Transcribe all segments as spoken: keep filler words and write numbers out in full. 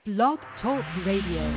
Blog Talk Radio.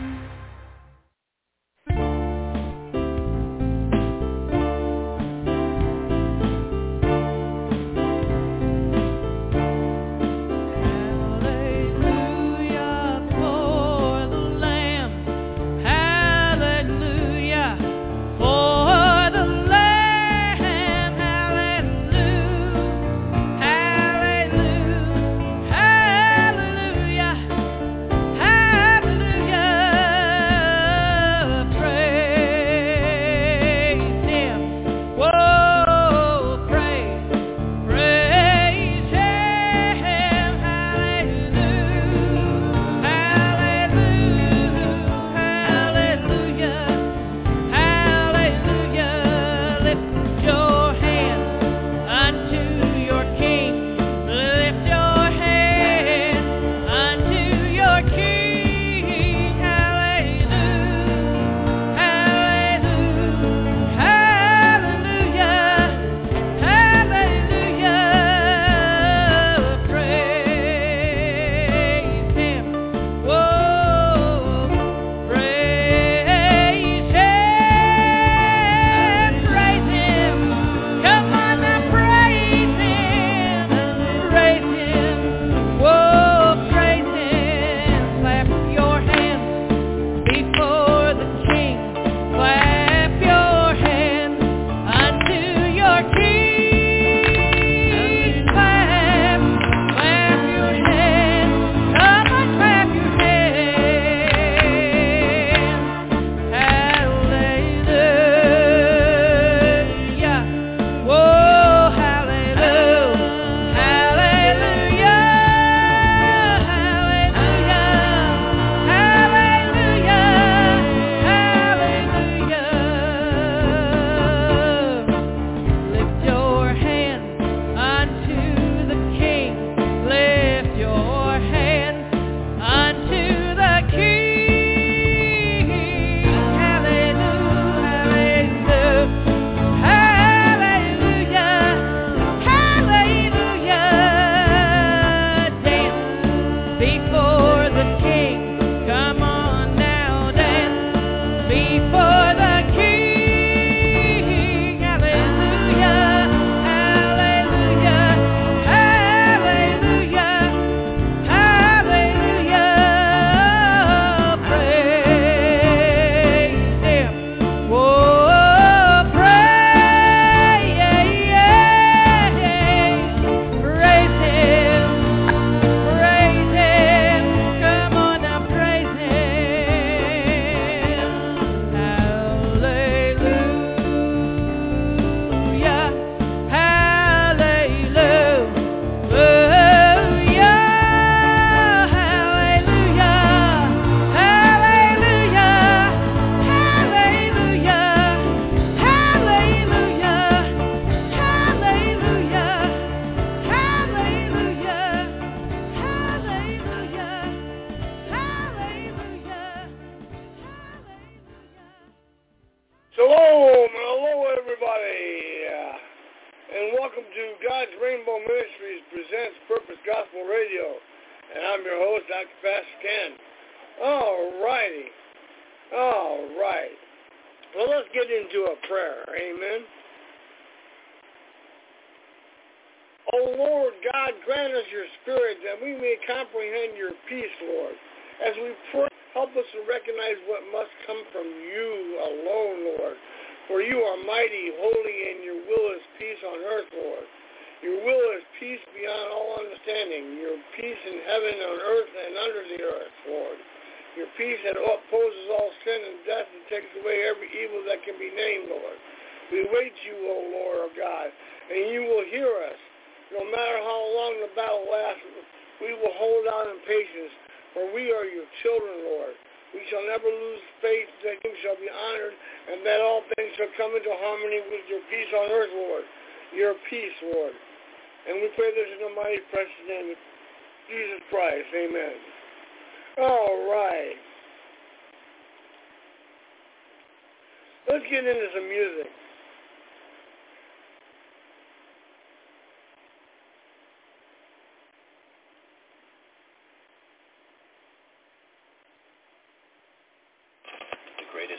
Let's get into some music.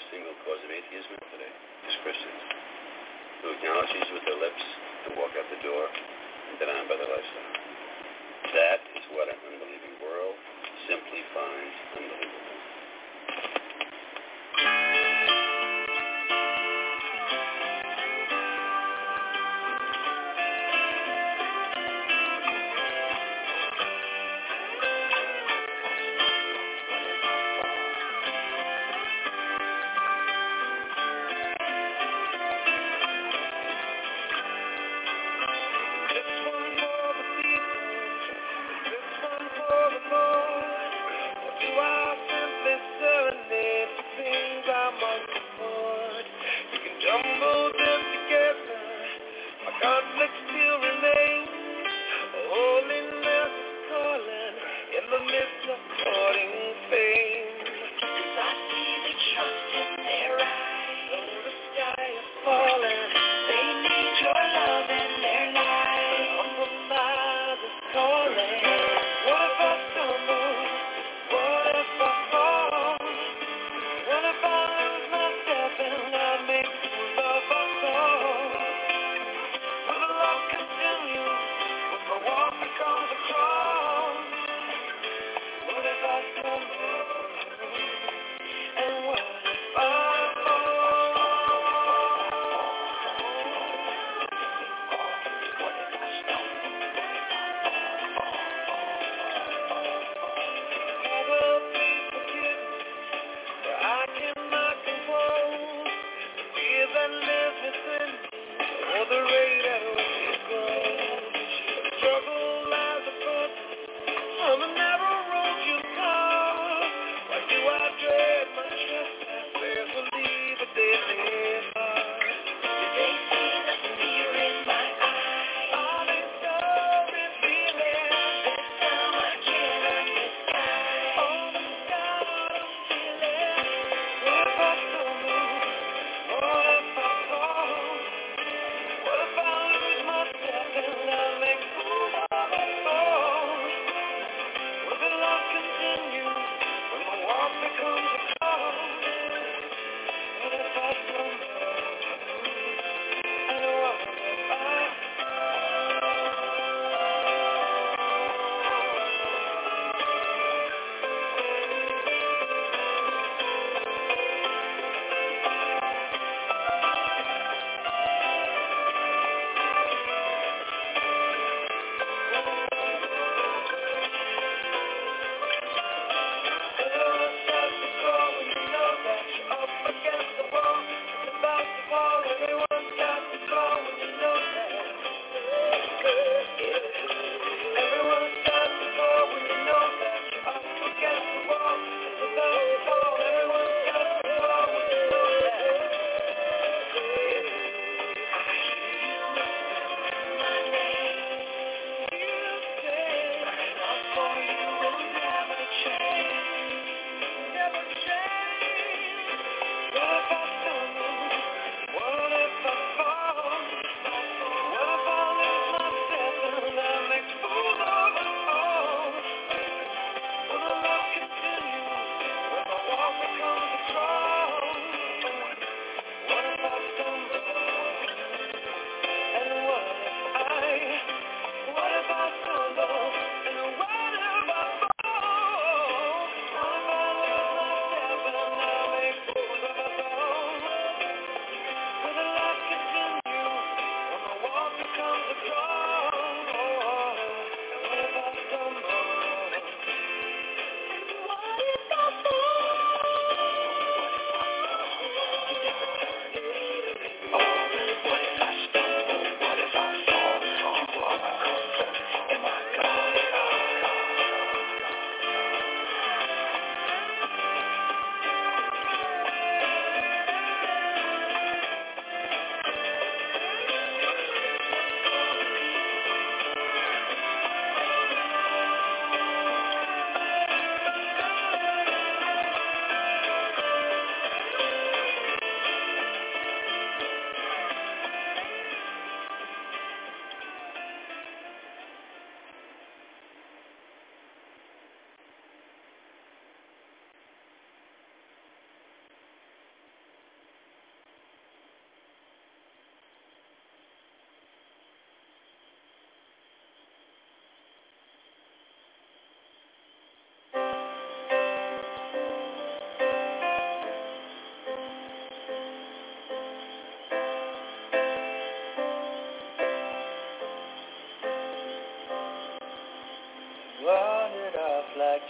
a single cause of atheism today is Christians who acknowledge Jesus with their lips and walk out the door and deny him by their lifestyle. That is what an unbelieving world simply finds unbelievable. Oh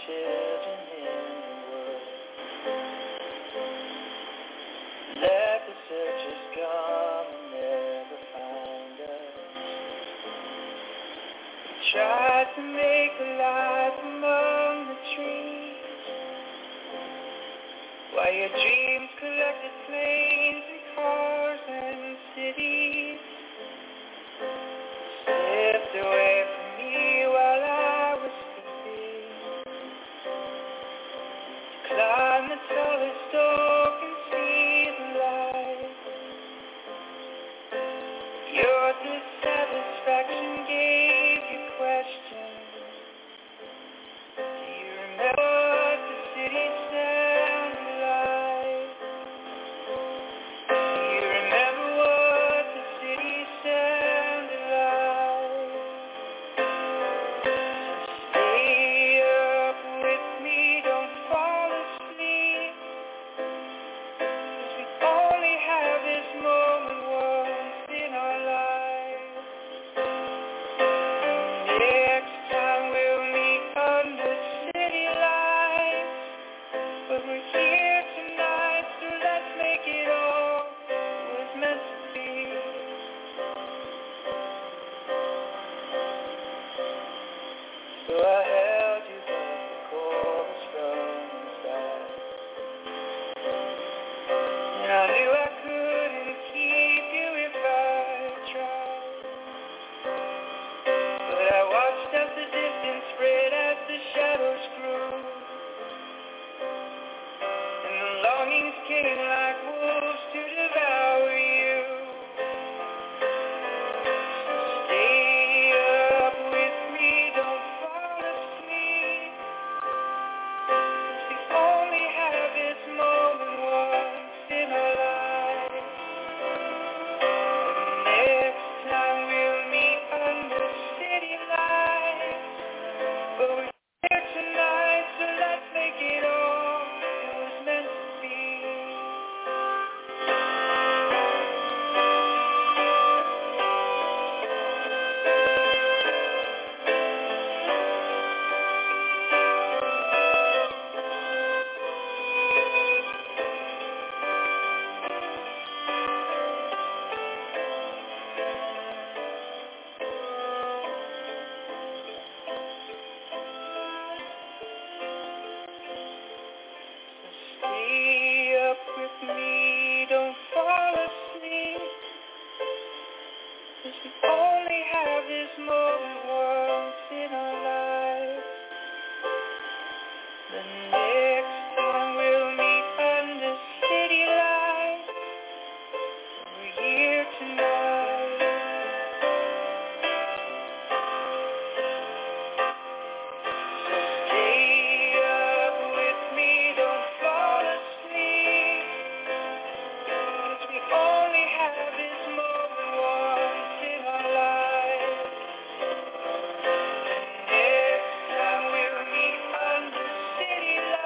children in the woods. Let the searchers come and never find us. Tried to make a life among the trees, while your dreams collected planes and cars and cities. Slipped away from me while I was sleeping. Climb the tallest oak and see the light. Your dissatisfaction gave you questions. Do you remember what the city sounded like? Do you remember what the city sounded like? So stay up with me, don't fall asleep, 'cause we only have this moment once in our lives. Next time we'll meet under city lights, but we're here tonight, so let's make it all was meant to be. So I held you, but the cold was from inside, and I knew I couldn't keep you if I tried. But I watched as the distance spread, as the shadows grew, and the longings came like wolves to devour you. So stay up with me, don't fall asleep, 'cause we only have this moment once in our lives. Next time we'll meet under city lights, but we're here tonight, so let's make it all it was meant to be. So stay up with me, don't fall asleep, 'cause we only have this moment once in our lives. The next time we'll meet under city lights, we're here tonight. So stay up with me, don't fall asleep, 'cause we only have this moment once in our lives. Next time we'll meet under city lights,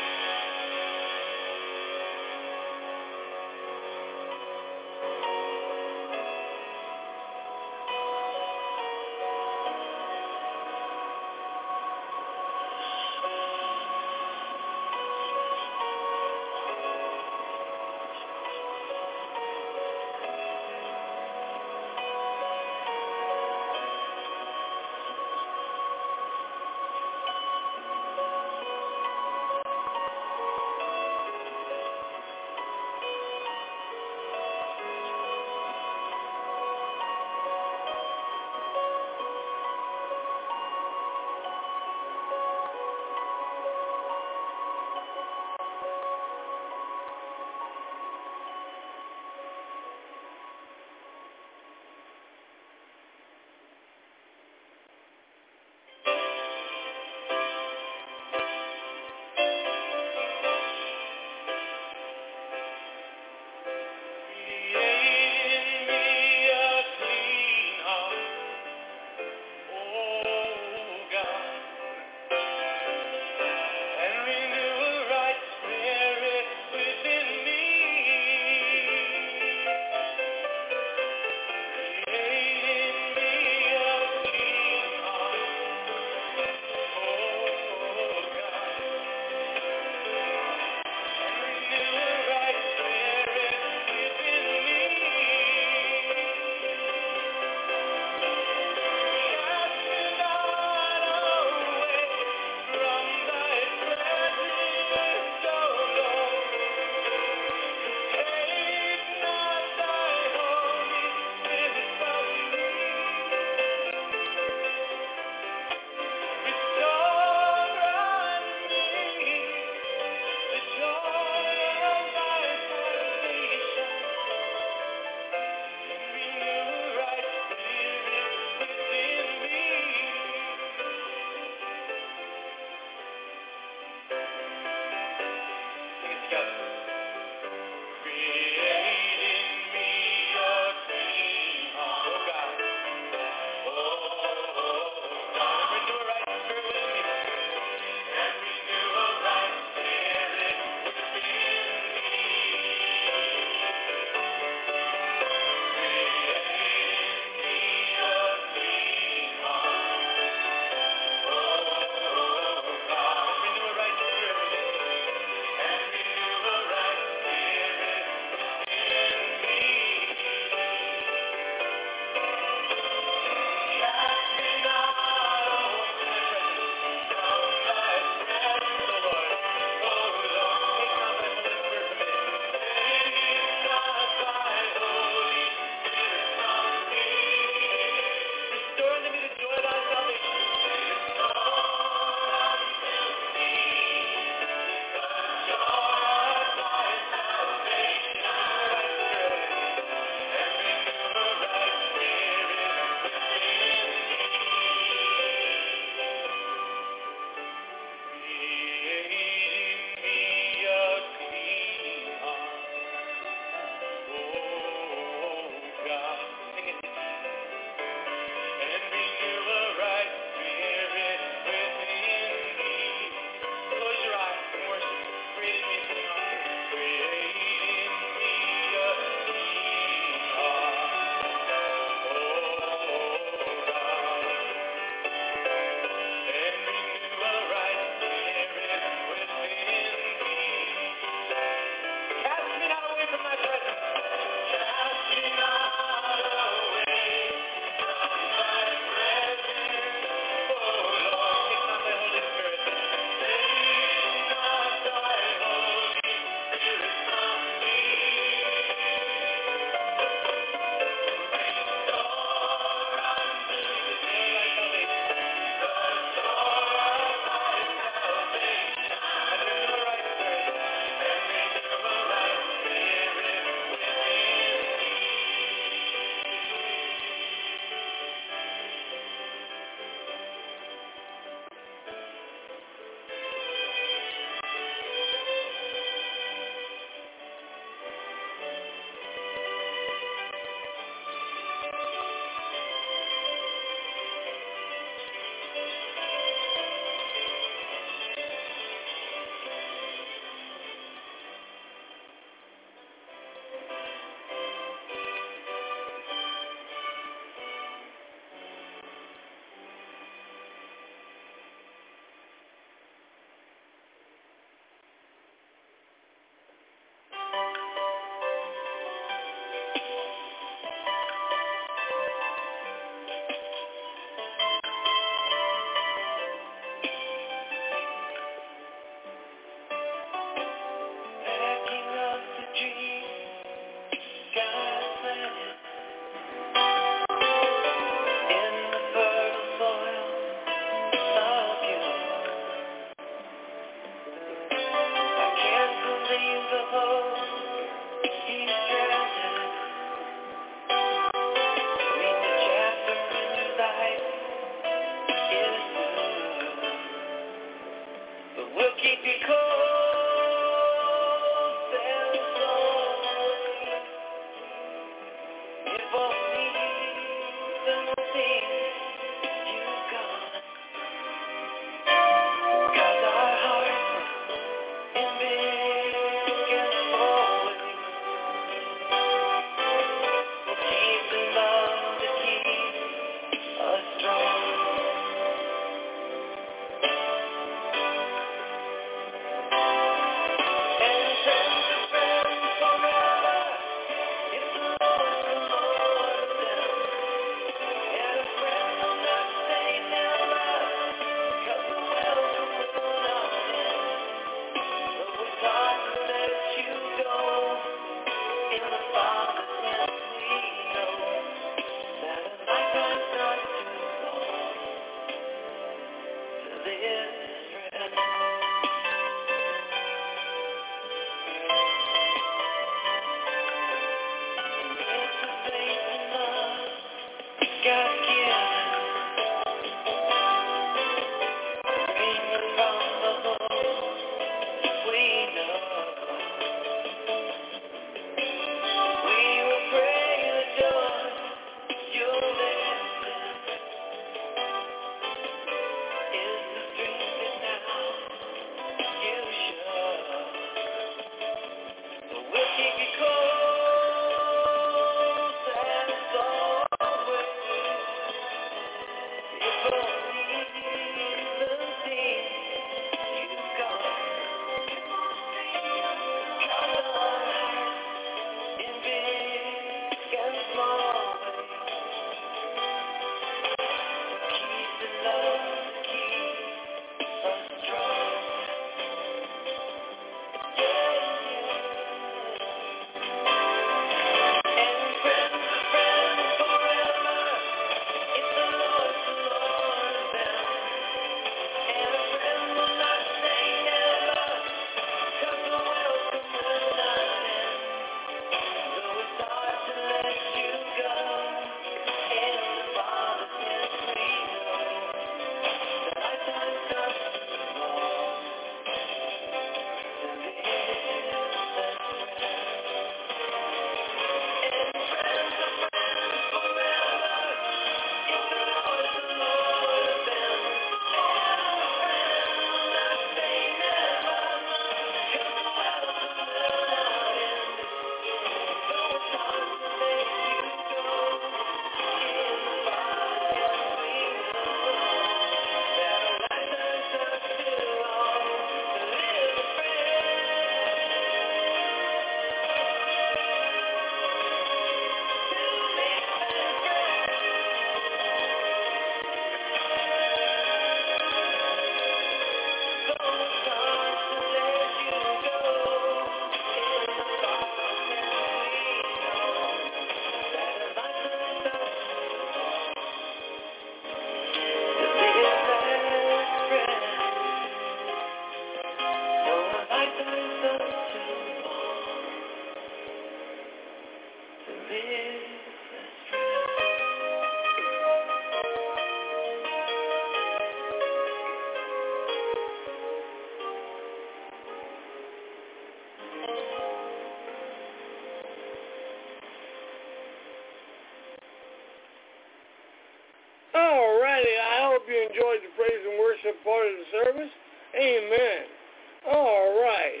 Alrighty, I hope you enjoyed the praise and worship part of the service. Amen. Alright.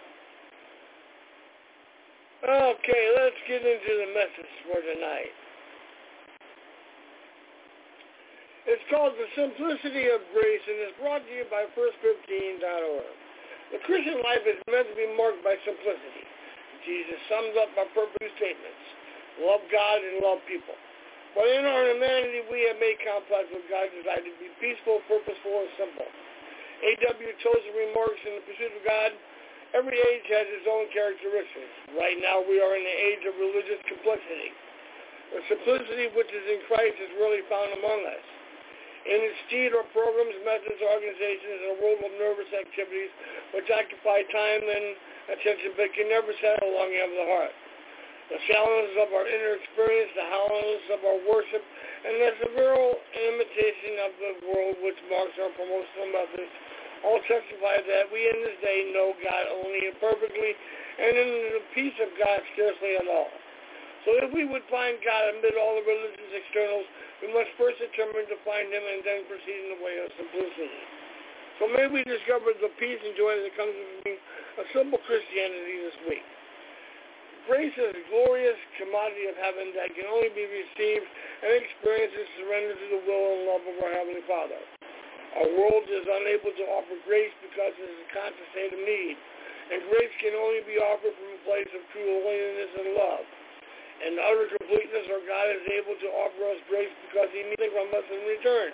Okay, let's get into the message for tonight. It's called The Simplicity of Grace, and it's brought to you by first fifteen dot org. The Christian life is meant to be marked by simplicity. Jesus sums up our purpose statements: love God and love people. But in our humanity, we have made complex what God designed to be peaceful, purposeful, and simple. A W Tozer remarks, in the pursuit of God, every age has its own characteristics. Right now, we are in the age of religious complexity. The simplicity which is in Christ is really found among us. In its steed are programs, methods, organizations, and a world of nervous activities which occupy time and attention but can never settle along the heart. The challenges of our inner experience, the hollowness of our worship, and the severe imitation of the world which marks our promotional methods all testify that we in this day know God only imperfectly, and in the peace of God scarcely at all. So if we would find God amid all the religious externals, we must first determine to find him and then proceed in the way of simplicity. So may we discover the peace and joy that comes from being a simple Christianity this week. Grace is a glorious commodity of heaven that can only be received and experienced and surrendered to the will and love of our Heavenly Father. Our world is unable to offer grace because it is a constant state of need, and grace can only be offered from a place of true holiness and love. In utter completeness, our God is able to offer us grace because he needs nothing from us in return.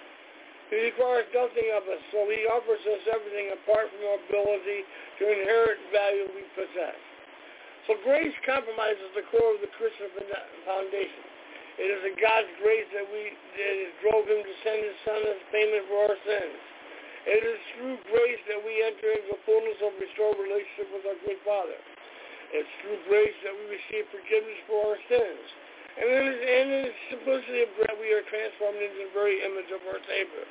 He requires nothing of us, so he offers us everything apart from our ability to inherit value we possess. So grace compromises the core of the Christian foundation. It is a God's grace that we that drove him to send his Son as payment for our sins. It is through grace that we enter into the fullness of restored relationship with our good Father. It's through grace that we receive forgiveness for our sins. And in, in the simplicity of grace, we are transformed into the very image of our Savior.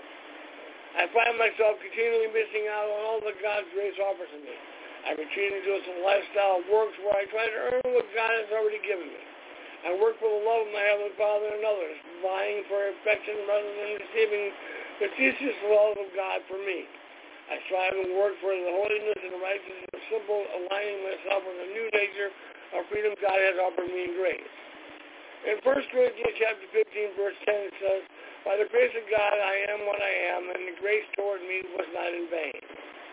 I find myself continually missing out on all that God's grace offers to me. I retreat into some lifestyle works where I try to earn what God has already given me. I work for the love of my Heavenly Father and others, vying for affection rather than receiving the ceaseless love of God for me. I strive and work for the holiness and righteousness of simple, aligning myself with a new nature of freedom God has offered me in grace. In First Corinthians chapter fifteen, verse ten, it says, "By the grace of God I am what I am, and the grace toward me was not in vain."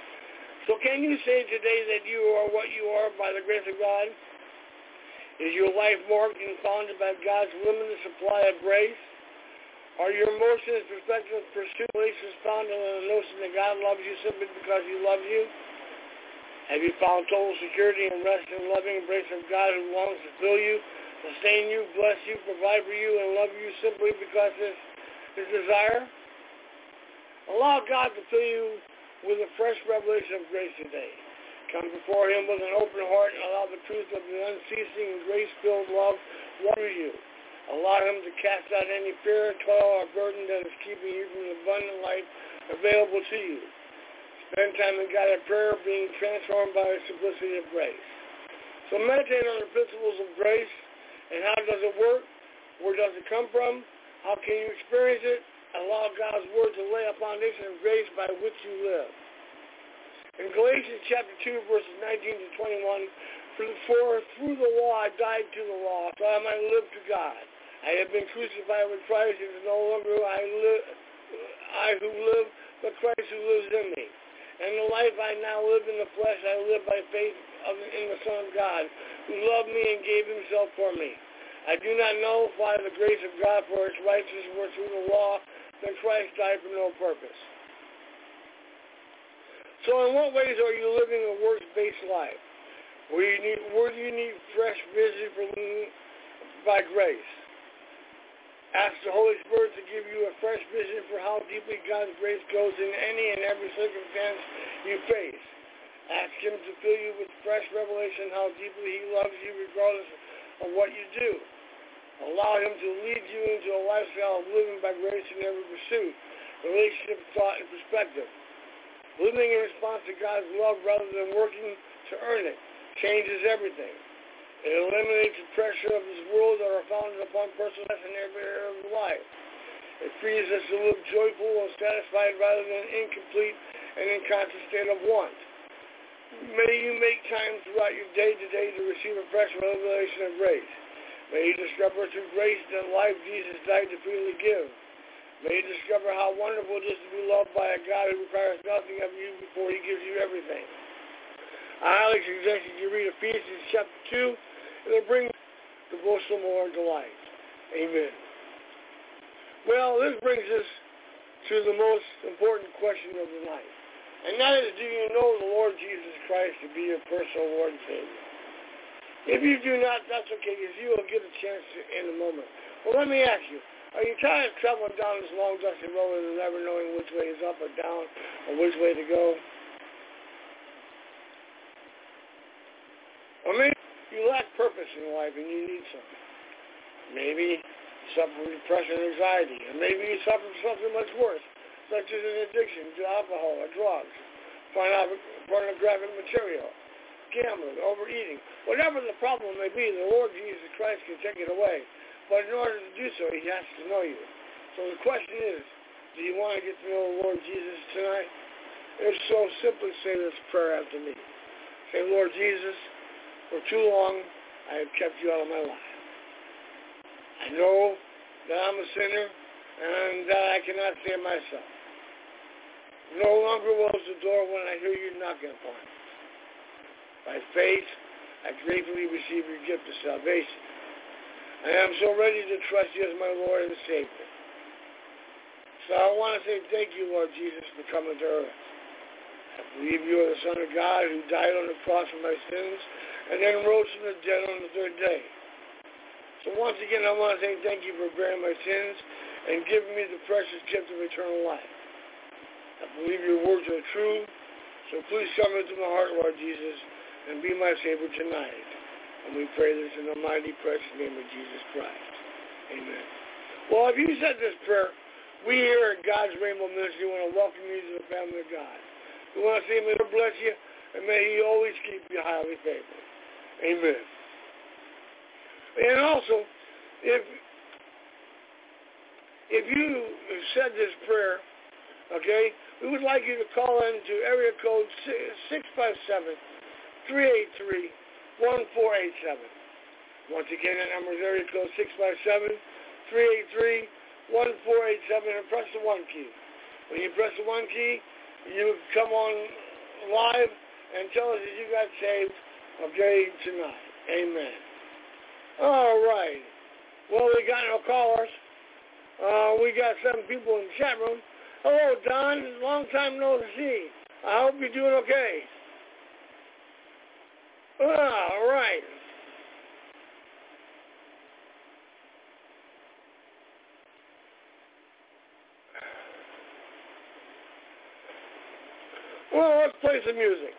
So can you say today that you are what you are by the grace of God? Is your life marked and founded by God's limited supply of grace? Are your emotions, perspectives, pursuit, relations founded on the notion that God loves you simply because he loves you? Have you found total security and rest in the loving embrace of God who longs to fill you, sustain you, bless you, provide for you, and love you simply because it's his desire? Allow God to fill you with a fresh revelation of grace today. Come before him with an open heart and allow the truth of the unceasing and grace-filled love water you. Allow him to cast out any fear, toil, or burden that is keeping you from the abundant life available to you. Spend time in God in prayer, being transformed by the simplicity of grace. So meditate on the principles of grace and how does it work? Where does it come from? How can you experience it? Allow God's word to lay a foundation of grace by which you live. In Galatians chapter two, verses nineteen to twenty-one, for through the law I died to the law, so I might live to God. I have been crucified with Christ, it is no longer I, live, I who live, but Christ who lives in me. And the life I now live in the flesh, I live by faith of, in the Son of God, who loved me and gave himself for me. I do not know by the grace of God for its righteousness were through the law, then Christ died for no purpose. So in what ways are you living a works-based life? Where, you need, where do you need fresh vision from, by grace? Ask the Holy Spirit to give you a fresh vision for how deeply God's grace goes in any and every circumstance you face. Ask him to fill you with fresh revelation how deeply he loves you regardless of what you do. Allow him to lead you into a lifestyle of living by grace in every pursuit, relationship, thought, and perspective. Living in response to God's love rather than working to earn it changes everything. It eliminates the pressure of this world that are founded upon personal and every area of life. It frees us to live joyful and satisfied rather than incomplete and inconstant state of want. May you make time throughout your day-to-day to receive a fresh revelation of grace. May you discover through grace that life Jesus died to freely give. May you discover how wonderful it is to be loved by a God who requires nothing of you before he gives you everything. I highly suggest that you read Ephesians chapter two, and it'll bring devotional more to life. Amen. Well, this brings us to the most important question of the night. And that is, do you know the Lord Jesus Christ to be your personal Lord and Savior? If you do not, that's okay, because you will get a chance to, in a moment. Well, let me ask you, are you tired of traveling down this long, dusty road and never knowing which way is up or down or which way to go? Or maybe you lack purpose in life and you need something. Maybe you suffer from depression and anxiety, and maybe you suffer from something much worse, such as an addiction to alcohol or drugs, pornographic material, gambling, overeating. Whatever the problem may be, the Lord Jesus Christ can take it away. But in order to do so, he has to know you. So the question is, do you want to get to know the Lord Jesus tonight? If so, simply say this prayer after me. Say, Lord Jesus, for too long I have kept you out of my life. I know that I'm a sinner and that I cannot save myself. No longer close the door when I hear you knocking upon it. By faith, I gratefully receive your gift of salvation. I am so ready to trust you as my Lord and Savior. So I want to say thank you, Lord Jesus, for coming to earth. I believe you are the Son of God who died on the cross for my sins and then rose from the dead on the third day. So once again, I want to say thank you for bearing my sins and giving me the precious gift of eternal life. I believe your words are true, so please come into my heart, Lord Jesus, and be my Savior tonight. And we pray this in the mighty, precious name of Jesus Christ. Amen. Well, if you said this prayer, we here at God's Rainbow Ministry want to welcome you to the family of God. We want to say, may the Lord bless you, and may he always keep you highly favored. Amen. And also, if if you said this prayer, okay, we would like you to call in to area code six five seven, three eight three, one four eight seven. Once again, that number is area code six five seven, three eight three, one four eight seven, and press the one key. When you press the one key, you come on live and tell us that you got saved, okay, tonight. Amen. All right. Well, we got no callers. Uh, we got some people in the chat room. Hello, Don. Long time no see. I hope you're doing okay. All right. Well, let's play some music.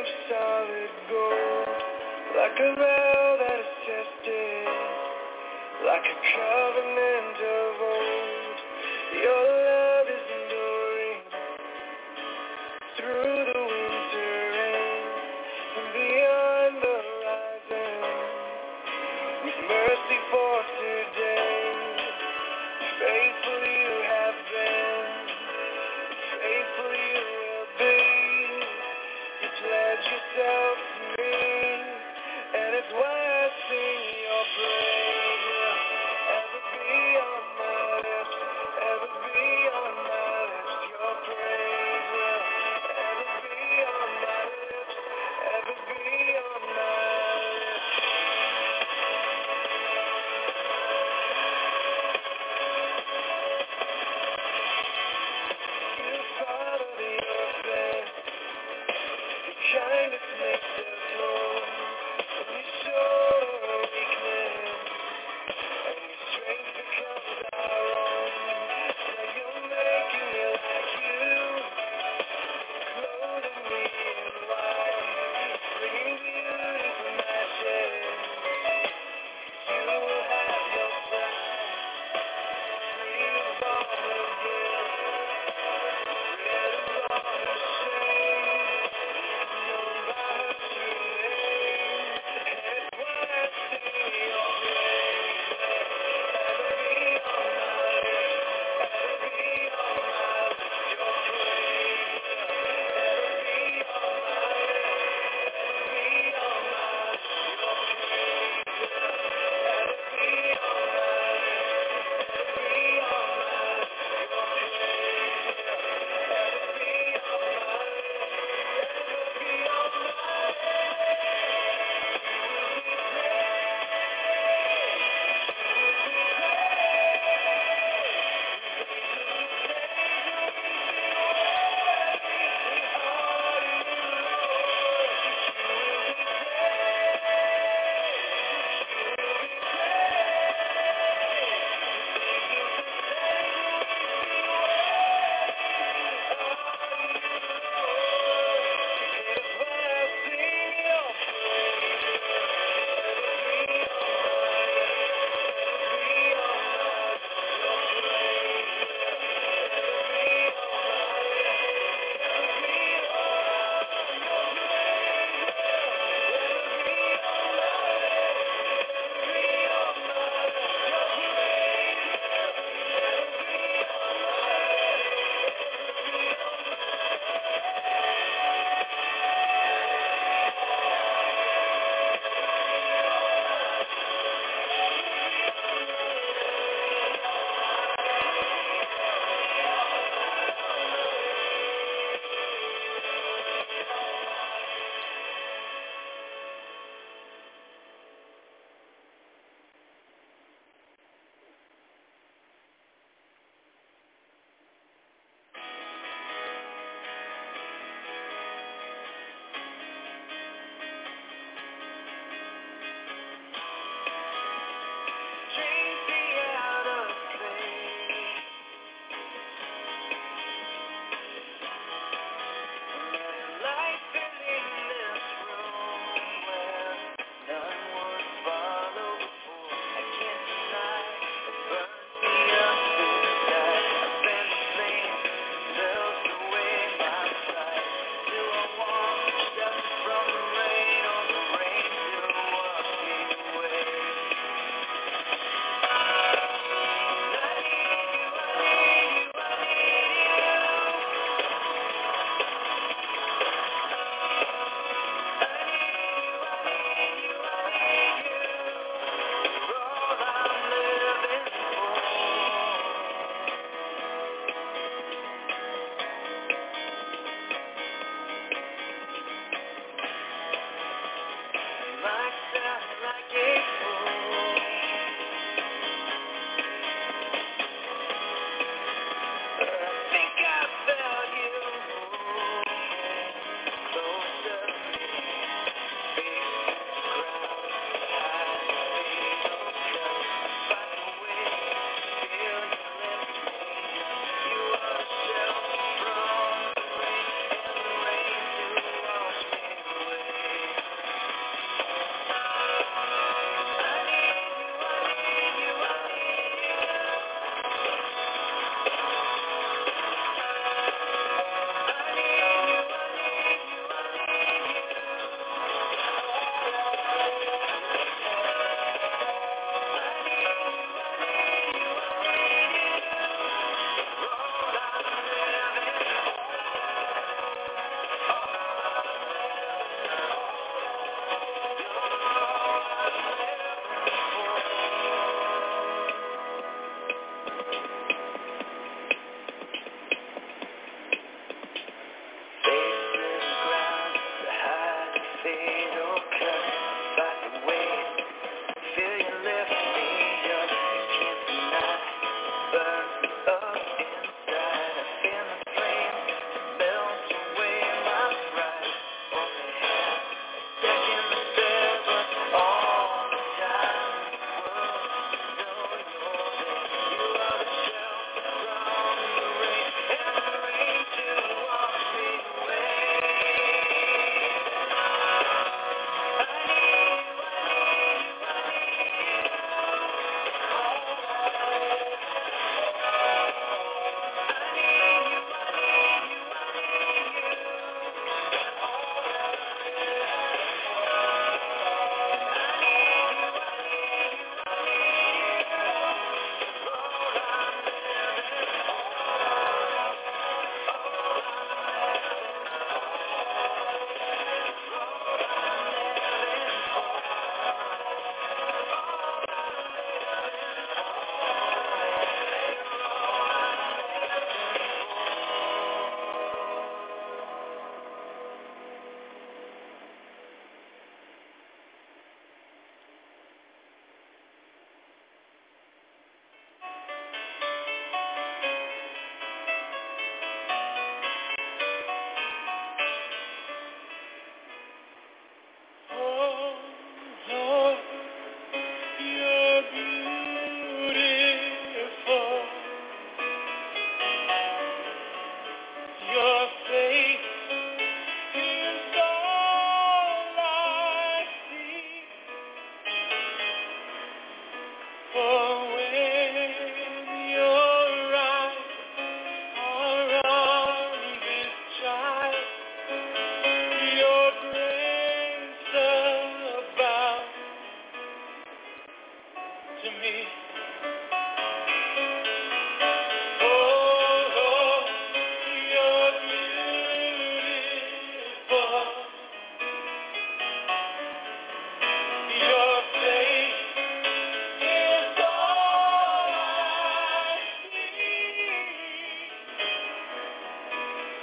of solid gold, like a vow that is tested, like a covenant of old. Your love is enduring through the winter rain and beyond the horizon, with mercy for today. Faithful you have been, faithful you will be. You pledge yourself to me, and it's why I sing your praise. Ever be on my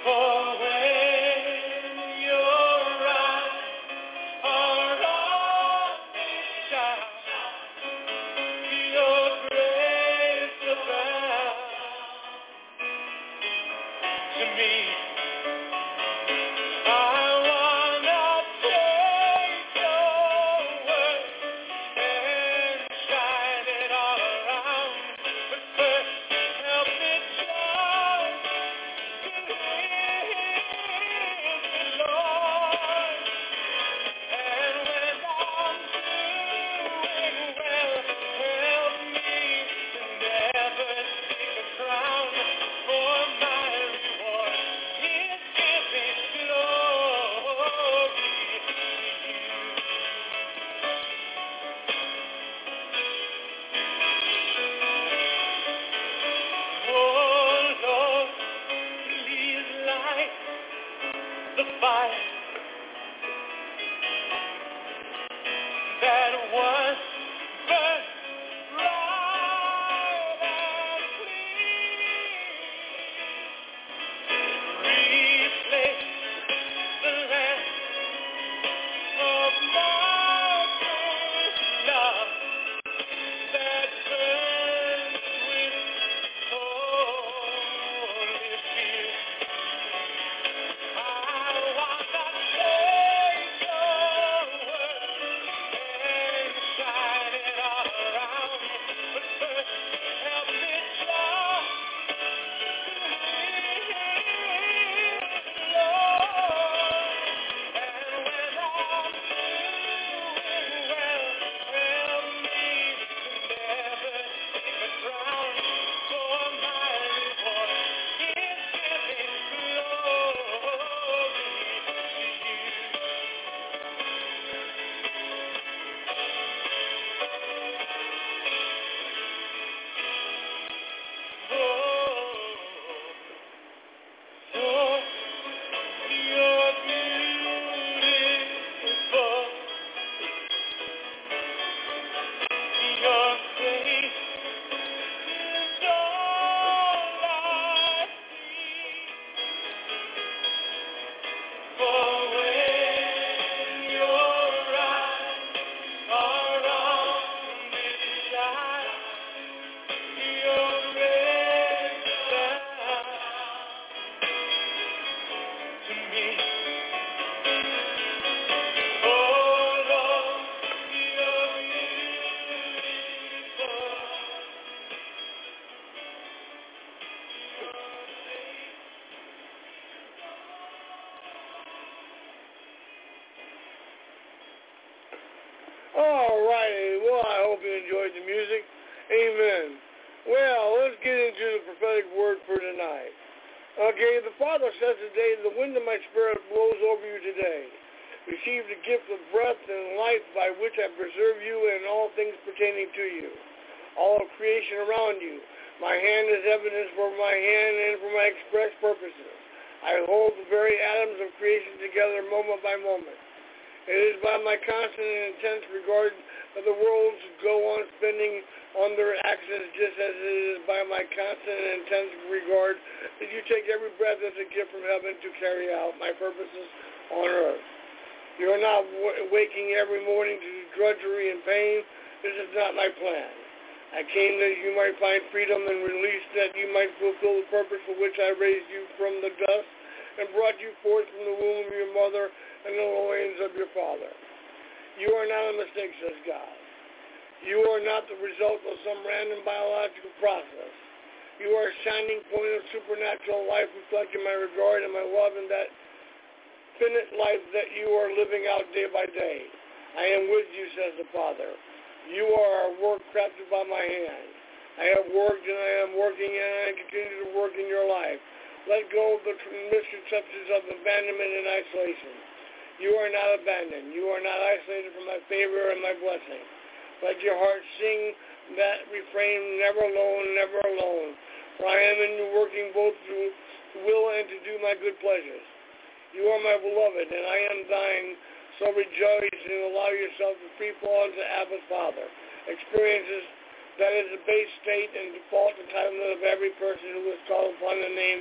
All righty. Well, I hope you enjoyed the music. Amen. Well, let's get into the prophetic word for tonight. Okay, the Father says today, the wind of my spirit blows over you today. Receive the gift of breath and life by which I preserve you and all things pertaining to you. All of creation around you. My hand is evidence for my hand and for my express purposes. I hold the very atoms of creation together moment by moment. It is by my constant and intense regard that the worlds go on spinning on their axis, just as it is by my constant and intense regard that you take every breath as a gift from heaven to carry out my purposes on earth. You are not w- waking every morning to drudgery and pain. This is not my plan. I came that you might find freedom and release, that you might fulfill the purpose for which I raised you from the dust and brought you forth from the womb of your mother and the loins of your father. You are not a mistake, says God. You are not the result of some random biological process. You are a shining point of supernatural life reflecting my regard and my love in that infinite life that you are living out day by day. I am with you, says the Father. You are a work crafted by my hand. I have worked and I am working and I continue to work in your life. Let go of the misconceptions of abandonment and isolation. You are not abandoned. You are not isolated from my favor and my blessing. Let your heart sing that refrain, never alone, never alone. For I am in you working both to will and to do my good pleasures. You are my beloved, and I am thine, so rejoice and allow yourself to free fall into Abba's Father. Experiences that is the base state and default entitlement of every person who is called upon the name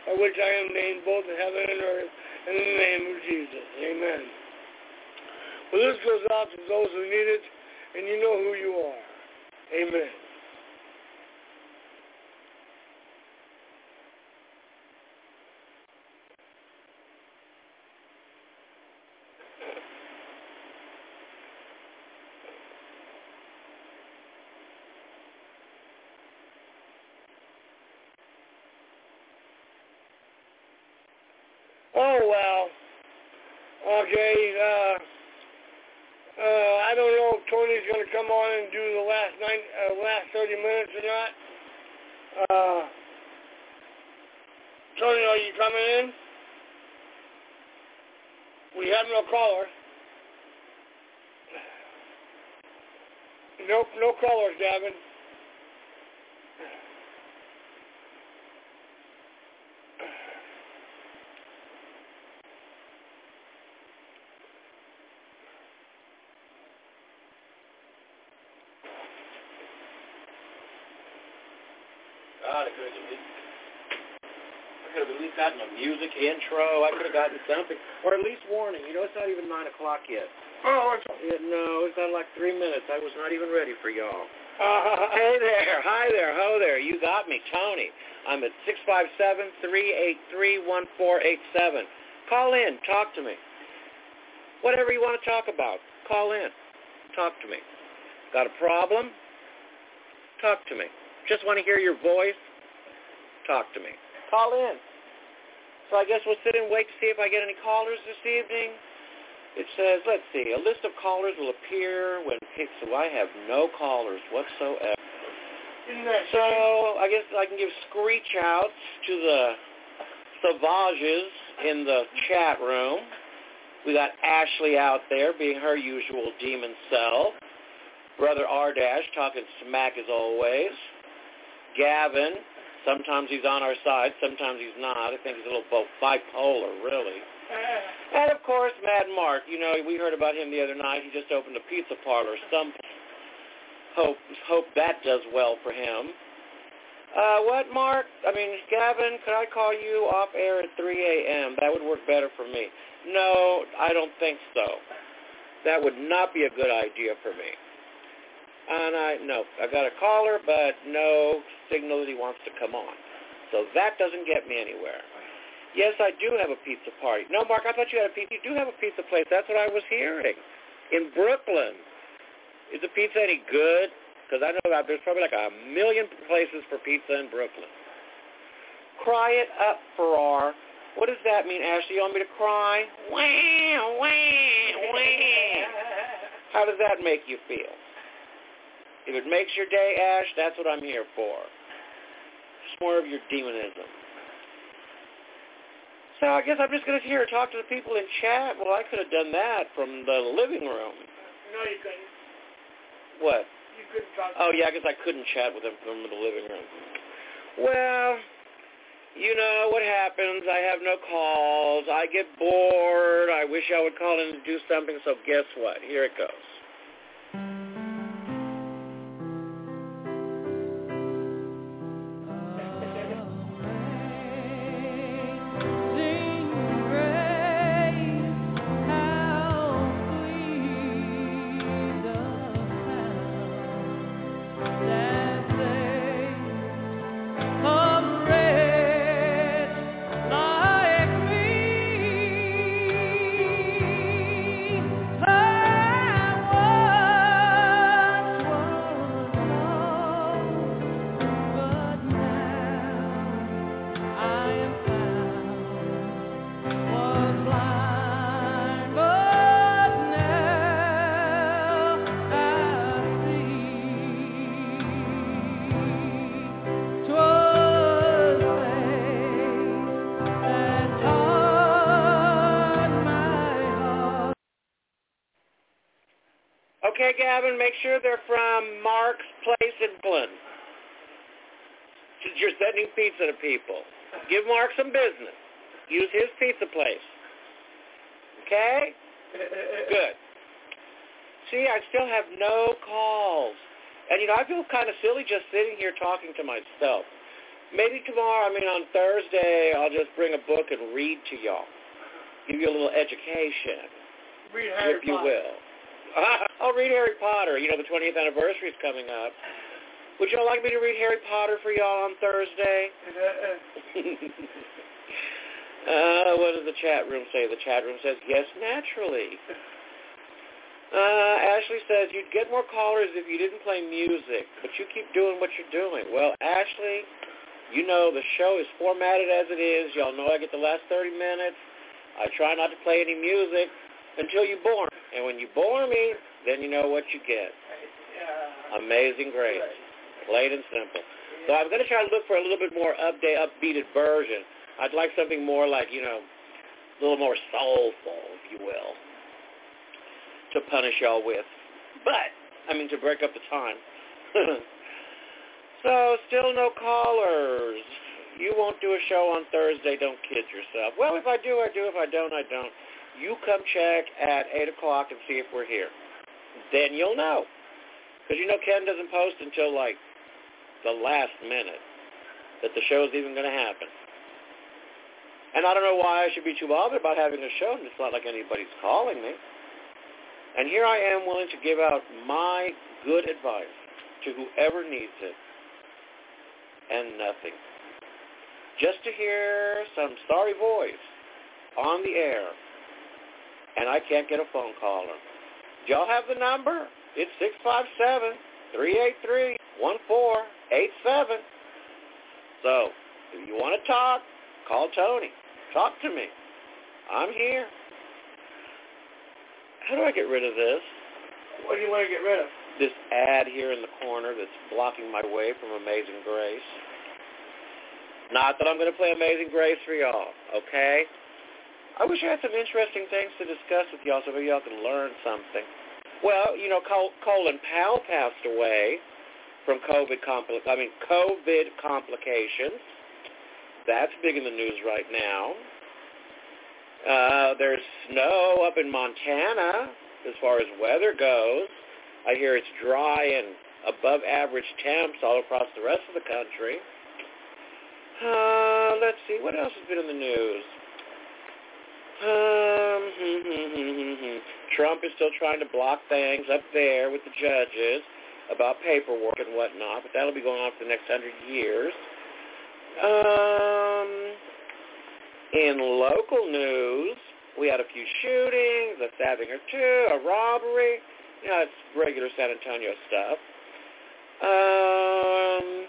by which I am named both in heaven and earth, in the name of Jesus. Amen. Well, this goes out to those who need it, and you know who you are. Amen. Oh, well, okay, uh, uh, I don't know if Tony's going to come on and do the last nine, uh, last thirty minutes or not. Uh, Tony, are you coming in? We have no caller. Nope, no callers, Gavin. God, I could have at least, I could have at least gotten a music intro. I could have gotten something, or at least warning. You know, it's not even nine o'clock yet. Oh, it's Yeah, no, it's not like three minutes. I was not even ready for y'all. uh, Hey there, hi there, ho there. You got me, Tony. I'm at six five seven, three eight three, one four eight seven. Call in, talk to me. Whatever you want to talk about, call in, talk to me. Got a problem? Talk to me. Just want to hear your voice? Talk to me. Call in. So I guess we'll sit and wait to see if I get any callers this evening. It says, let's see, a list of callers will appear when picked, so I have no callers whatsoever. So I guess I can give screech outs to the savages in the chat room. We got Ashley out there being her usual demon self. Brother R-Dash talking smack as always. Gavin, sometimes he's on our side, sometimes he's not. I think he's a little bipolar, really. And, of course, Mad Mark. You know, we heard about him the other night. He just opened a pizza parlor. Some hope hope that does well for him. Uh, what, Mark? I mean, Gavin, could I call you off air at three a.m.? That would work better for me. No, I don't think so. That would not be a good idea for me. And I, no, I got a caller, but no signal that he wants to come on. So that doesn't get me anywhere. Yes, I do have a pizza party. No, Mark, I thought you had a pizza. You do have a pizza place. That's what I was hearing. In Brooklyn. Is the pizza any good? Because I know that there's probably like a million places for pizza in Brooklyn. Cry it up, Farrar. What does that mean, Ashley? You want me to cry? Wah, wah, wah. How does that make you feel? If it makes your day, Ash, that's what I'm here for. Just more of your demonism. So I guess I'm just going to hear talk to the people in chat. Well, I could have done that from the living room. no, you couldn't. What? You couldn't talk. Oh, yeah, I guess I couldn't chat with them from the living room. Well, you know what happens. I have no calls. I get bored. I wish I would call in and do something. So guess what? Here it goes. Okay, Gavin, make sure they're from Mark's Place in Flint. Since you're sending pizza to people. Give Mark some business. Use his pizza place. Okay? Good. See, I still have no calls. And, you know, I feel kind of silly just sitting here talking to myself. Maybe tomorrow, I mean on Thursday, I'll just bring a book and read to y'all. Give you a little education, Read Harry if you Potter. will. I'll read Harry Potter. You know, the twentieth anniversary is coming up. Would y'all like me to read Harry Potter for y'all on Thursday? uh, what does the chat room say? The chat room says, yes, naturally. Uh, Ashley says, you'd get more callers if you didn't play music, but you keep doing what you're doing. Well, Ashley, you know the show is formatted as it is. Y'all know I get the last thirty minutes. I try not to play any music until you bore me. And when you bore me, then you know what you get. Amazing Grace. Plain and simple. So I'm going to try to look for a little bit more update, upbeated version. I'd like something more like, you know, a little more soulful, if you will, to punish y'all with. But, I mean, to break up the time. So, still no callers. You won't do a show on Thursday, don't kid yourself. Well, if I do, I do. If I don't, I don't. You come check at eight o'clock and see if we're here. Then you'll know. Because, you know, Ken doesn't post until, like, the last minute that the show's even going to happen. And I don't know why I should be too bothered about having a show. It's not like anybody's calling me. And here I am willing to give out my good advice to whoever needs it. And nothing. Just to hear some sorry voice on the air. And I can't get a phone caller. Do y'all have the number? It's six five seven, three eight three, one four eight seven. So, if you want to talk, call Tony. Talk to me. I'm here. How do I get rid of this? What do you want to get rid of? This ad here in the corner that's blocking my way from Amazing Grace. Not that I'm going to play Amazing Grace for y'all, okay? I wish I had some interesting things to discuss with y'all so maybe y'all can learn something. Well, you know, Col- Colin Powell passed away from COVID compli- I mean, COVID complications. That's big in the news right now. Uh, there's snow up in Montana as far as weather goes. I hear it's dry and above average temps all across the rest of the country. Uh, let's see, what else has been in the news? Um, hmm, hmm, hmm, hmm, hmm. Trump is still trying to block things up there with the judges about paperwork and whatnot, but that'll be going on for the next hundred years. Um, in local news, we had a few shootings, a stabbing or two, a robbery. You know, it's regular San Antonio stuff. Um,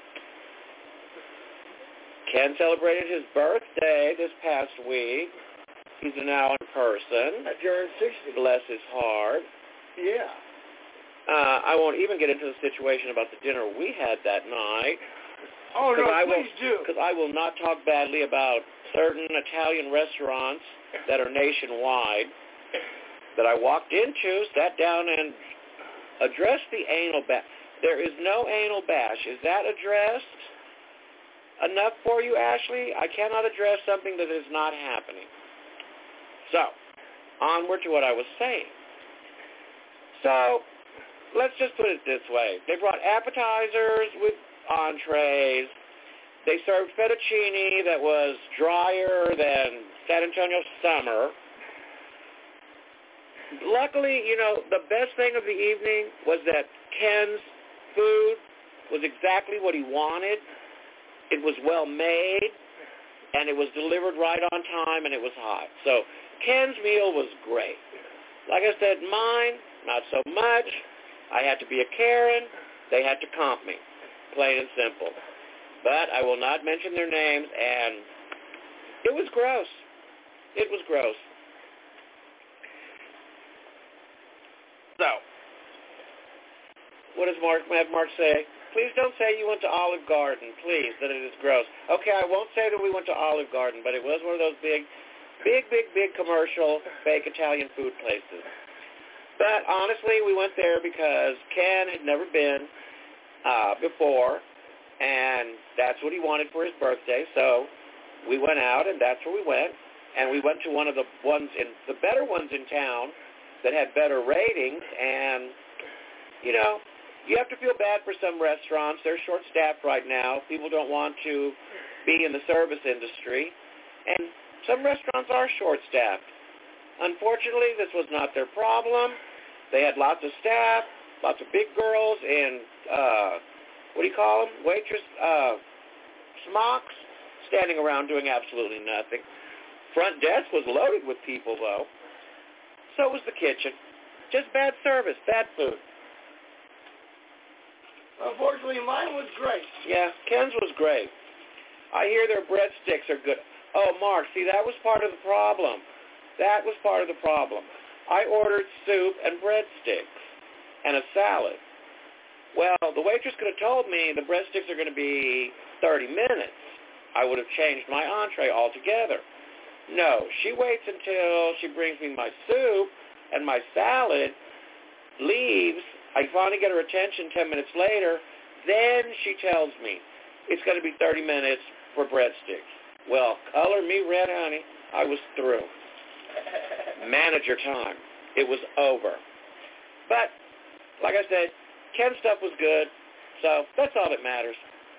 Ken celebrated his birthday this past week. He's now in person. At your sixty. Bless his heart. Yeah. Uh, I won't even get into the situation about the dinner we had that night. Oh, no, I please will, do. Because I will not talk badly about certain Italian restaurants that are nationwide that I walked into, sat down, and addressed the anal bash. There is no anal bash. Is that addressed enough for you, Ashley? I cannot address something that is not happening. So, onward to what I was saying. So, let's just put it this way. They brought appetizers with entrees. They served fettuccine that was drier than San Antonio summer. Luckily, you know, the best thing of the evening was that Ken's food was exactly what he wanted. It was well made, and it was delivered right on time, and it was hot. So Ken's meal was great. Like I said, mine, not so much. I had to be a Karen. They had to comp me, plain and simple. But I will not mention their names, and it was gross. It was gross. So, what does Mark, have Mark say? Please don't say you went to Olive Garden, please, that it is gross. Okay, I won't say that we went to Olive Garden, but it was one of those big, big, big, big commercial fake Italian food places. But honestly, we went there because Ken had never been uh, before, and that's what he wanted for his birthday. So we went out, and that's where we went. And we went to one of the ones in the better ones in town that had better ratings. And you know, You have to feel bad for some restaurants. They're short-staffed right now. People don't want to be in the service industry. And some restaurants are short-staffed. Unfortunately, this was not their problem. They had lots of staff, lots of big girls in, uh, what do you call them? Waitress, uh, smocks, standing around doing absolutely nothing. Front desk was loaded with people, though. So was the kitchen. Just bad service, bad food. Unfortunately, mine was great. Yeah, Ken's was great. I hear their breadsticks are good. Oh, Mark, see, that was part of the problem. That was part of the problem. I ordered soup and breadsticks and a salad. Well, the waitress could have told me the breadsticks are going to be thirty minutes. I would have changed my entree altogether. No, she waits until she brings me my soup and my salad, leaves. I finally get her attention ten minutes later. Then she tells me it's going to be thirty minutes for breadsticks. Well, color me red, honey. I was through. Manager time. It was over. But, like I said, Ken's stuff was good, so that's all that matters.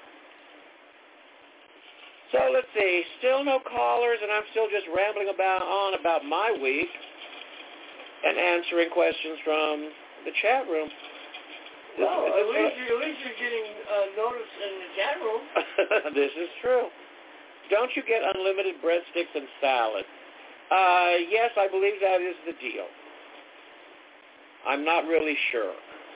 So let's see. Still no callers, and I'm still just rambling about on about my week and answering questions from the chat room. Well, at least, you, at least you're getting uh, notice in the chat room. This is true. Don't you get unlimited breadsticks and salad? Uh, yes, I believe that is the deal. I'm not really sure.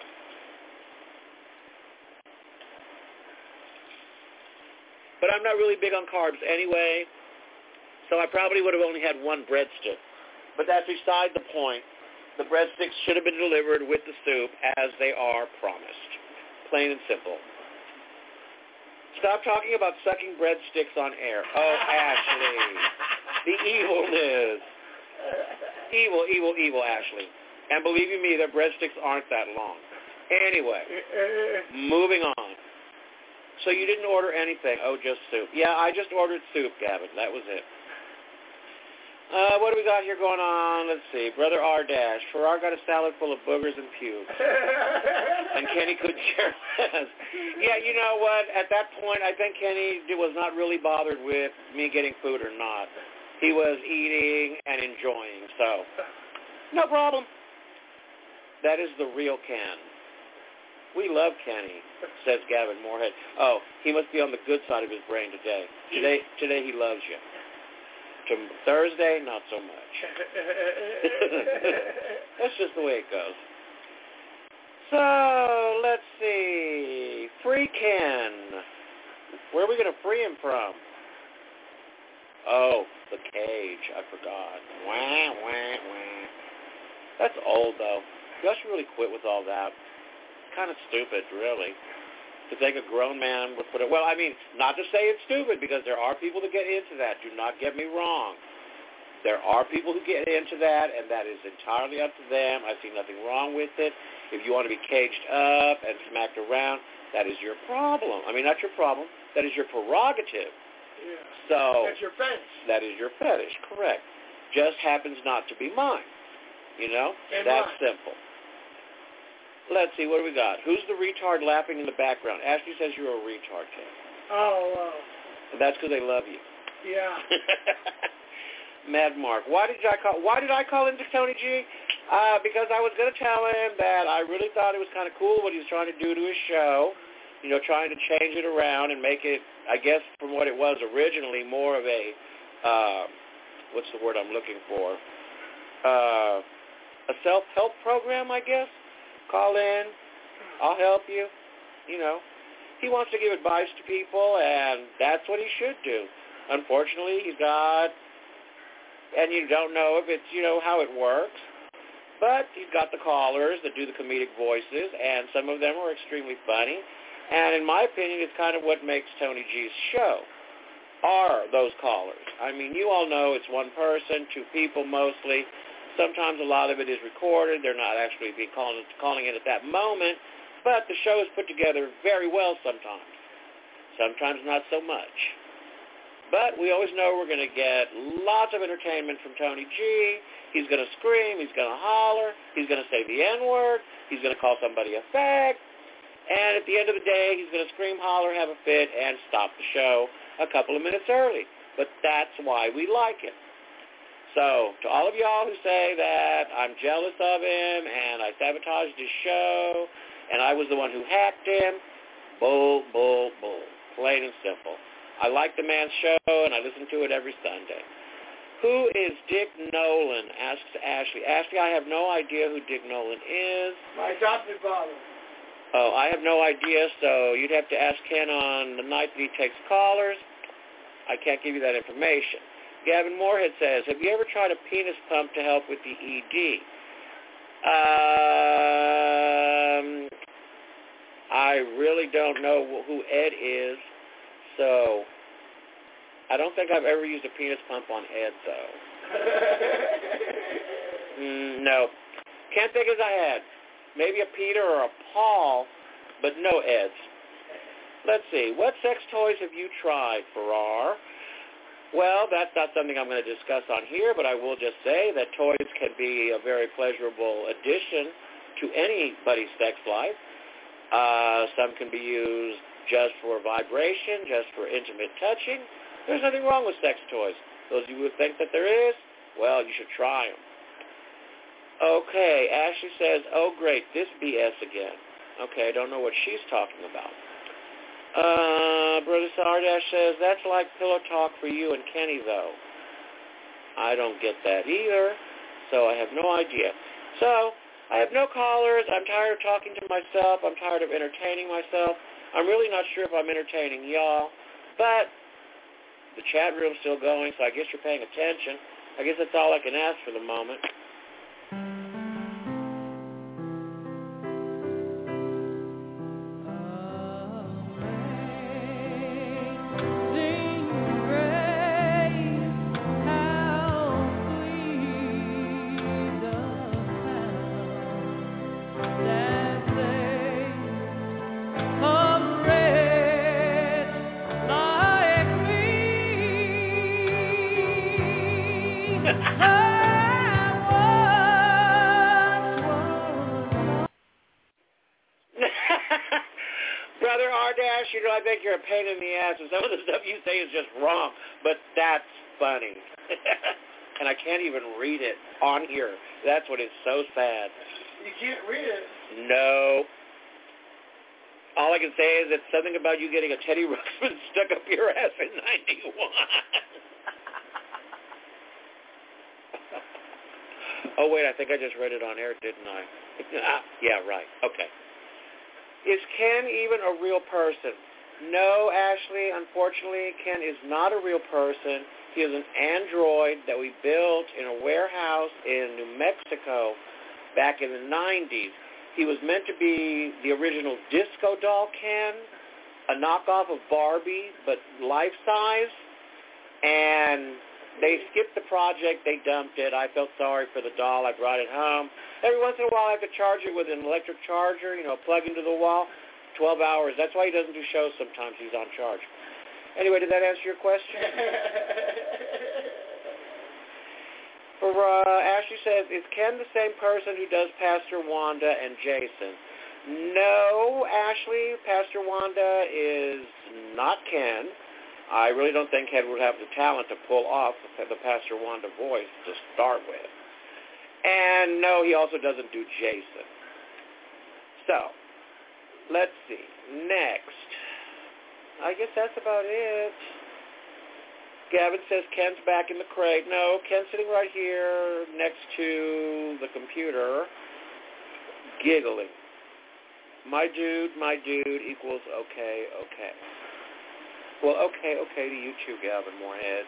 But I'm not really big on carbs anyway, so I probably would have only had one breadstick. But that's beside the point. The breadsticks should have been delivered with the soup as they are promised. Plain and simple. Stop talking about sucking breadsticks on air. Oh, Ashley. The evilness. Evil, evil, evil, Ashley. And believe you me, their breadsticks aren't that long. Anyway, moving on. So you didn't order anything. Oh, just soup. Yeah, I just ordered soup, Gavin. That was it. Uh, what do we got here going on? Let's see. Brother R Dash. Farrar got a salad full of boogers and pubes. And Kenny couldn't care less. Yeah, you know what? At that point, I think Kenny was not really bothered with me getting food or not. He was eating and enjoying, so no problem. That is the real Ken. We love Kenny, says Gavin Moorhead. Oh, he must be on the good side of his brain today. Today, today he loves you. To Thursday, not so much. That's just the way it goes. So, let's see. Free Ken. Where are we going to free him from? Oh, the cage. I forgot. Wah, wah, wah. That's old, though. You guys should really quit with all that. Kind of stupid, really. To think a grown man would put it... Well, I mean, not to say it's stupid, because there are people that get into that. Do not get me wrong. There are people who get into that, and that is entirely up to them. I see nothing wrong with it. If you want to be caged up and smacked around, that is your problem. I mean, not your problem. That is your prerogative. Yeah. So that's your fetish. That is your fetish, correct. Just happens not to be mine. You know? Same That's line. simple. Let's see, what do we got? Who's the retard laughing in the background? Ashley says you're a retard, Ken. Oh, wow. And that's because they love you. Yeah. Mad Mark. Why did I call Why did I call into Tony G? Uh, because I was going to tell him that I really thought it was kind of cool what he was trying to do to his show. You know, trying to change it around and make it, I guess, from what it was originally, more of a, uh, what's the word I'm looking for? Uh, a self-help program, I guess. Call in. I'll help you. You know, he wants to give advice to people, and that's what he should do. Unfortunately, he's got, and you don't know if it's, you know, how it works, but he's got the callers that do the comedic voices, and some of them are extremely funny. And in my opinion, it's kind of what makes Tony G's show, are those callers. I mean, you all know it's one person, two people mostly. Sometimes a lot of it is recorded. They're not actually be calling, calling it at that moment, but the show is put together very well sometimes. Sometimes not so much. But we always know we're going to get lots of entertainment from Tony G. He's going to scream. He's going to holler. He's going to say the N-word. He's going to call somebody a fag. And at the end of the day, he's going to scream, holler, have a fit, and stop the show a couple of minutes early. But that's why we like it. So to all of y'all who say that I'm jealous of him and I sabotaged his show and I was the one who hacked him, bull, bull, bull, plain and simple. I like the man's show and I listen to it every Sunday. Who is Dick Nolan? Asks Ashley. Ashley, I have no idea who Dick Nolan is. My adopted father. Oh, I have no idea, so you'd have to ask Ken on the night that he takes callers. I can't give you that information. Gavin Moorhead says, have you ever tried a penis pump to help with the E D? Um, I really don't know who Ed is, so I don't think I've ever used a penis pump on Ed, though. mm, no. Can't think as I had. Maybe a Peter or a Paul, but no Eds. Let's see. What sex toys have you tried, Farrar? Well, that's not something I'm going to discuss on here, but I will just say that toys can be a very pleasurable addition to anybody's sex life. Uh, some can be used just for vibration, just for intimate touching. There's nothing wrong with sex toys. Those of you who think that there is, well, you should try them. Okay, Ashley says, oh, great, this B S again. Okay, I don't know what she's talking about. Uh, Brother Sardash says, that's like pillow talk for you and Kenny, though. I don't get that either, so I have no idea. So, I have no callers. I'm tired of talking to myself. I'm tired of entertaining myself. I'm really not sure if I'm entertaining y'all, but the chat room's still going, so I guess you're paying attention. I guess that's all I can ask for the moment. You know, I think you're a pain in the ass, and some of the stuff you say is just wrong, but that's funny. And I can't even read it on here. That's what is so sad. You can't read it? No. All I can say is it's something about you getting a Teddy Ruxpin stuck up your ass in ninety-one. Oh, wait, I think I just read it on air, didn't I? Yeah, right. Okay. Is Ken even a real person? No, Ashley, unfortunately, Ken is not a real person. He is an android that we built in a warehouse in New Mexico back in the nineties. He was meant to be the original disco doll Ken, a knockoff of Barbie, but life-size. And they skipped the project. They dumped it. I felt sorry for the doll. I brought it home. Every once in a while, I have to charge it with an electric charger, you know, plug into the wall, twelve hours. That's why he doesn't do shows sometimes. He's on charge. Anyway, did that answer your question? For uh, Ashley says, is Ken the same person who does Pastor Wanda and Jason? No, Ashley. Pastor Wanda is not Ken. I really don't think Ken would have the talent to pull off the, the Pastor Wanda voice to start with. And no, he also doesn't do Jason. So, let's see. Next. I guess that's about it. Gavin says Ken's back in the crate. No, Ken's sitting right here next to the computer, giggling. My dude, my dude equals okay, okay. Well, okay, okay to you too, Gavin Moorhead.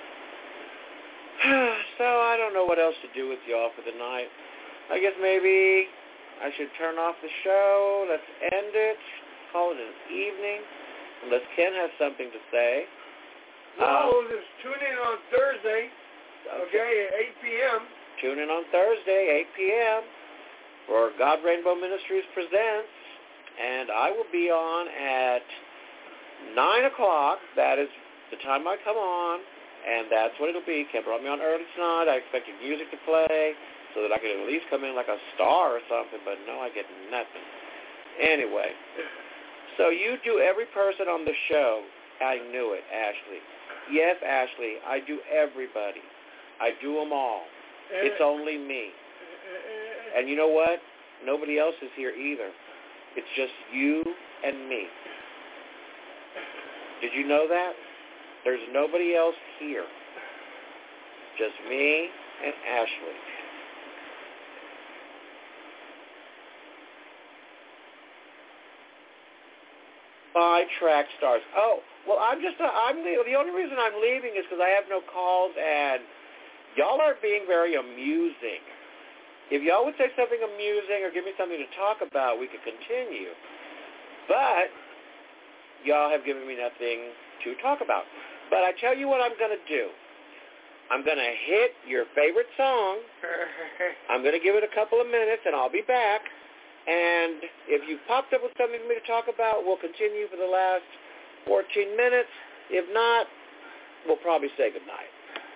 So I don't know what else to do with y'all for the night. I guess maybe I should turn off the show. Let's end it. Call it an evening. Unless Ken has something to say. No, um, just tune in on Thursday, okay, at eight p.m. Tune in on Thursday, eight p.m. for God Rainbow Ministries Presents. And I will be on at nine o'clock. That is the time I come on. And that's what it'll be. Ken brought me on early tonight. I expected music to play so that I could at least come in like a star or something, but no, I get nothing. Anyway, so you do every person on the show. I knew it, Ashley. Yes, Ashley, I do everybody. I do them all. It's only me. And you know what? Nobody else is here either. It's just you and me. Did you know that? There's nobody else here. Just me and Ashley. By track stars. Oh, well, I'm just, uh, I'm the, the only reason I'm leaving is because I have no calls and y'all aren't being very amusing. If y'all would say something amusing or give me something to talk about, we could continue. But y'all have given me nothing to talk about. But I tell you what I'm going to do. I'm going to hit your favorite song. I'm going to give it a couple of minutes, and I'll be back. And if you've popped up with something for me to talk about, we'll continue for the last fourteen minutes. If not, we'll probably say goodnight.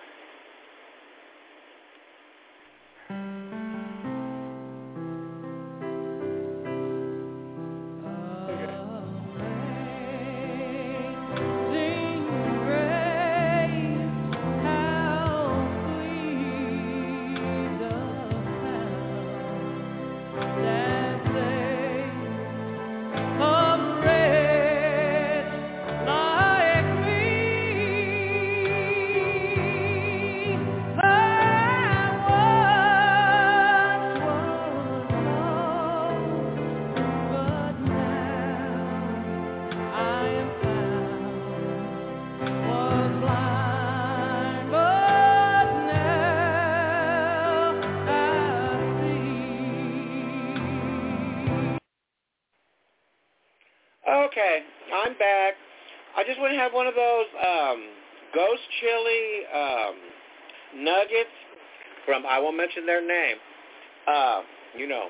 Okay, I'm back. I just want to have one of those um, ghost chili um, nuggets from, I won't mention their name. Uh, you know.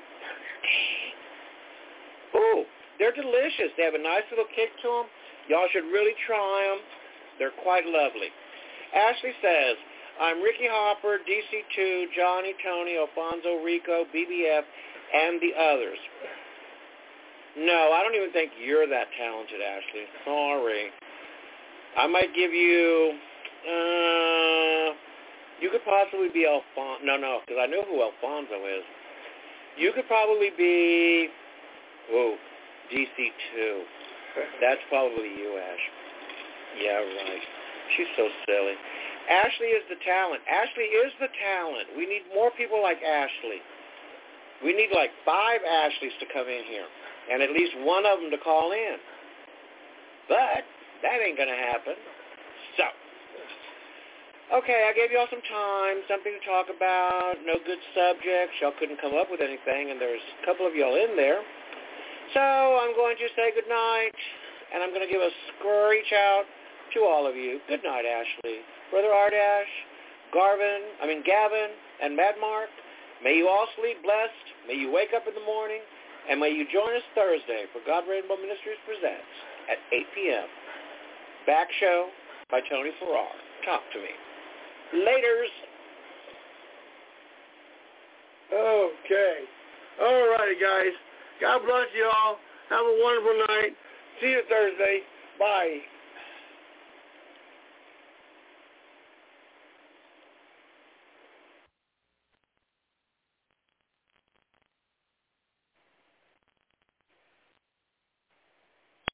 Ooh, they're delicious. They have a nice little kick to them. Y'all should really try them. They're quite lovely. Ashley says, I'm Ricky Hopper, D C two, Johnny, Tony, Alfonso, Rico, B B F, and the others. No, I don't even think you're that talented, Ashley. Sorry. I might give you, uh, you could possibly be Alfonso. No, no, because I know who Alfonso is. You could probably be, whoa, D C two. That's probably you, Ash. Yeah, right. She's so silly. Ashley is the talent. Ashley is the talent. We need more people like Ashley. We need like five Ashleys to come in here, and at least one of them to call in. But that ain't going to happen. So, okay, I gave y'all some time, something to talk about, no good subjects. Y'all couldn't come up with anything, and there's a couple of y'all in there. So I'm going to say good night, and I'm going to give a screech out to all of you. Good night, Ashley. Brother Ardash, Garvin, I mean Gavin, and Mad Mark, may you all sleep blessed. May you wake up in the morning. And may you join us Thursday for God Rainbow Ministries Presents at eight p.m. Back show by Tony Farrar. Talk to me. Laters. Okay. All righty, guys. God bless you all. Have a wonderful night. See you Thursday. Bye.